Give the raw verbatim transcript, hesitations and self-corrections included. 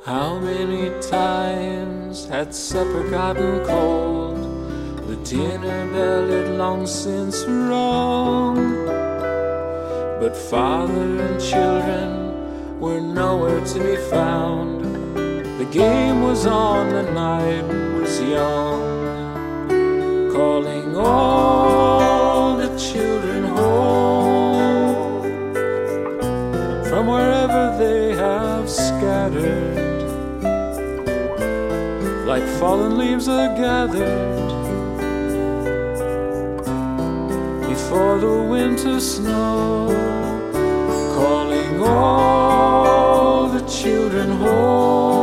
How many times had supper gotten cold, the dinner bell had long since rung, but father and children were nowhere to be found. The game was on, the night was young, calling all the children home from wherever they have scattered, like fallen leaves are gathered before the winter snow, calling all the children home.